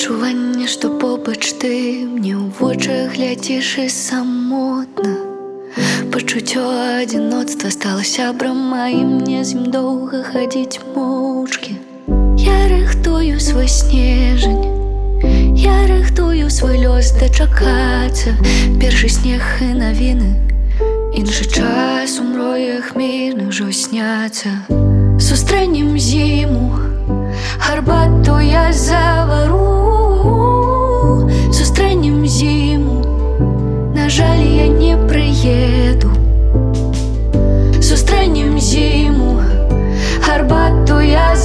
Адчуванне, што побач ты мне ў вочы глядзіш і самотна. Пачуццё адзіноцтва стала сябрам маім, мне з ім доўга хадзіць моўчкі. Я рыхтую свой снежань, я рыхтую свой лёс дачакацца. Першы снег і навіны, іншы час у мроях мірных ужо сняцца. Сустрэнем зіму, гарбату я завару. Сустрэнем зіму, на жаль, я не прыеду. Сустрэнем зіму, гарбату я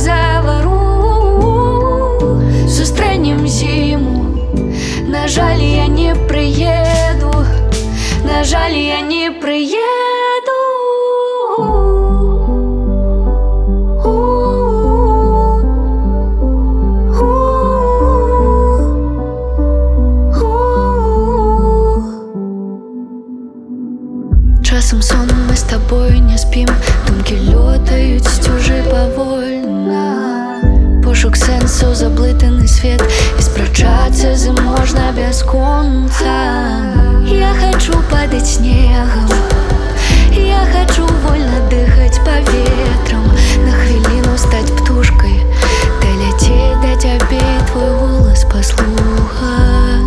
завару. Сустрэнем зіму, на жаль, я не прыеду. На жаль, я не прыеду. Часам сон мы з табой не спім, думкі лётаюць сцюжы павольна. Пошук сэнсаў, заблытаны свет, і спрачацца з ім можна бясконца. Я хочу падаць снегам, я хочу вольна дыхаць паветрам. На хвіліну стаць птушкай, даляцець да цябе і твой голас паслухаць.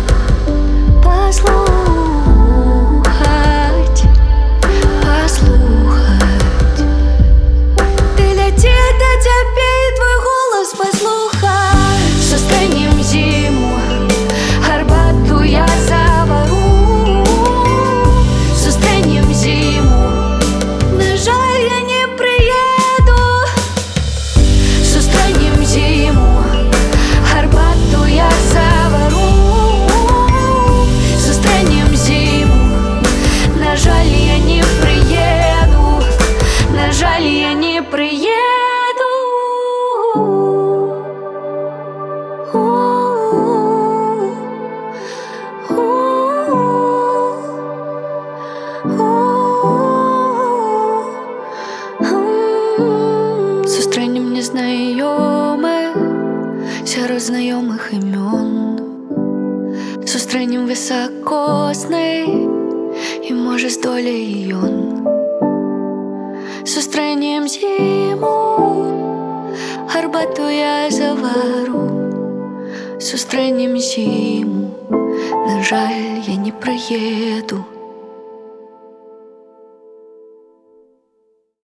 Сустрэнем незнаёмых сярод знаёмых імён. Сустрэнем высакоснай, і можа здолее ён. Сустрэнем зіму, гарбату я завару. Сустрэнем зіму, на жаль, я не прыеду.